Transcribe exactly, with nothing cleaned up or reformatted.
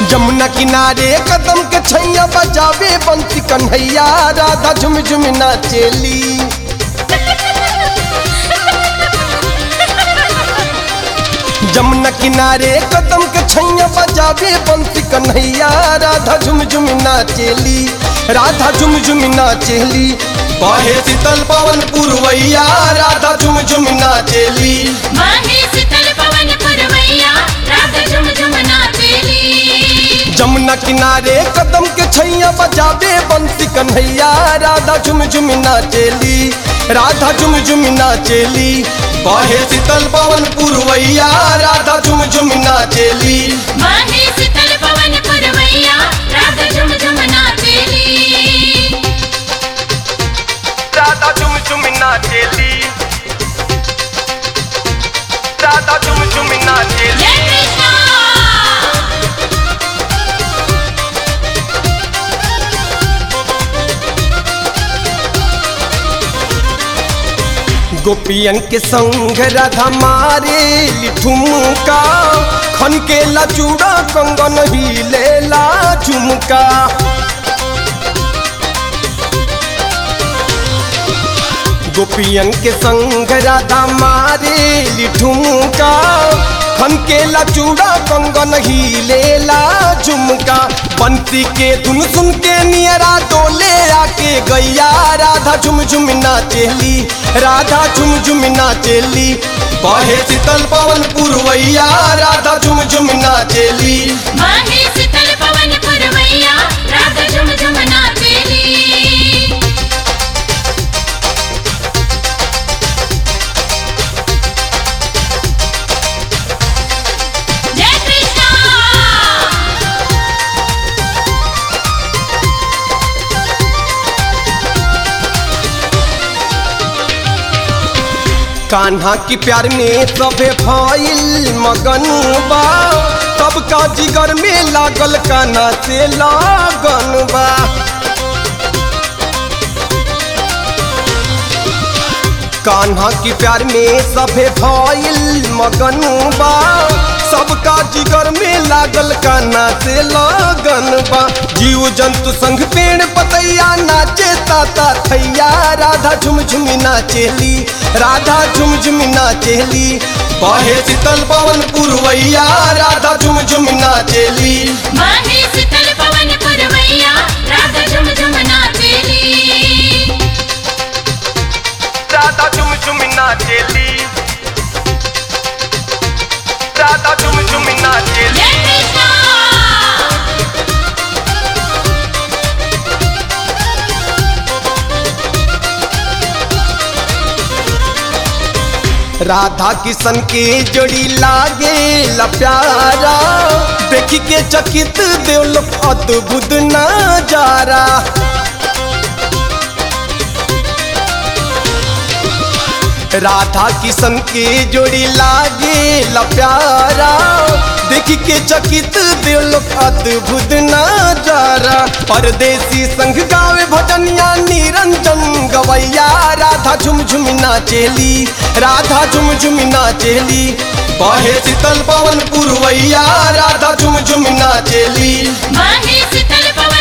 जमुना किनारे कदम के छैया बजावे बंसी कन्हैया राधा झुम झुम नाचेली। जमुना किनारे कदम के छैया बजावे बंसी कन्हैया राधा झुम झुम नाचेली। राधा झुम झुम नाचेली बहे शीतल पवन पुरवैया राधा झुम झुम नाचेली। बहे शीतल पवन पुरवैया राधा झुम झुम नाचेली। जमुना किनारे कदम के छैया बजावे बंसी कन्हैया राधा झुम झुम नाचेली। राधा झुम झुम नाचेली बहे शीतल पवन पुरवैया राधा झुम झुम नाचेली। बहे शीतल पवन पुरवैया राधा झुम झुम नाचेली। राधा झुम झुम नाचेली। राधा झुम झुम नाचेली। जय कृष्णा। गोपियन के संग राधा मारे ठुमका खन के ला चूड़ा कंगन ही लेला झुमका। गोपियन के संग राधा मारे ठुमका खन के ला चूड़ा कंगन ही लेला झुमका। बंसी के धुन सुन के नियरा डोले आके गैया राधा झुम झुम नाचेली। राधा झुम झुम नाचेली बहे शीतल पवन पुरवैया राधा झुम झुम नाचेली। बहे शीतल पवन पुरवैया राधा झुम झुम नाचेली। जय कृष्णा। कान्हा की प्यार में सभे भइल मगन बा सबका जिगर में लागल कान्हा से लगन बा। कान्हा की प्यार में सभे भइल मगन बा सबका जिगर में लागल कान्हा से लगन बा। जीव जंतु संग पेड़ पतैया नाचे ताता थैया राधा झुम झुम नाचेली। राधा झुम झुम नाचेली बहे शीतल पवन पुरवैया राधा झुम झुम नाचेली। बहे शीतल पवन पुरवैया राधा झुम झुम नाचेली। राधा झुम झुम नाचेली। राधा झुम झुम नाचेली। जय कृष्णा। राधा किशन के जोड़ी लागे ला प्यारा देखी के चकित देवल अद्भुत नजारा। राधा किशन के जोड़ी लागे ला प्यारा देखी के चकित देवल अद्भुत नजारा। परदेसी संग गावे भजनिया निरंजन गवैया राधा झुम झुम नाचेली। राधा झुम झुम नाचेली बहे शीतल पवन पुरवैया राधा झुम झुम नाचेली। बहे शीतल पवन